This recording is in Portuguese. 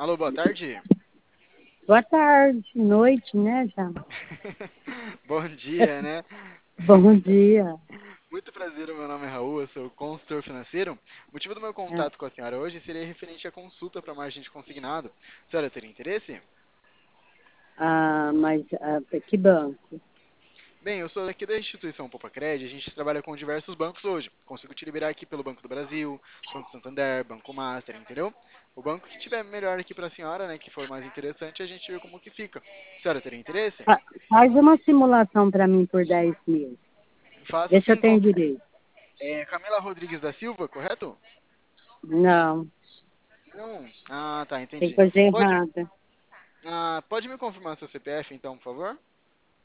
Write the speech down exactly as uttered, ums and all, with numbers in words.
Alô, boa tarde. Boa tarde, noite, né, já? Bom dia, né? Bom dia. Muito prazer, meu nome é Raul, eu sou consultor financeiro. O motivo do meu Ah, contato com a senhora hoje seria referente à consulta para margem de consignado. A senhora teria interesse? ah, mas ah, que banco? Bem, eu sou aqui da instituição Popacred, a gente trabalha com diversos bancos hoje. Consigo te liberar aqui pelo Banco do Brasil, Banco Santander, Banco Master, entendeu? O banco que tiver melhor aqui para a senhora, né, que for mais interessante, a gente vê como que fica. A senhora teria interesse? Fa- Faz uma simulação para mim por dez mil. Faço Vê se eu sim, com... tenho direito. é, Camila Rodrigues da Silva, correto? Não, Não. Ah, tá, tem entendi. coisa Pode, errada. ah, pode me confirmar seu C P F, então, por favor?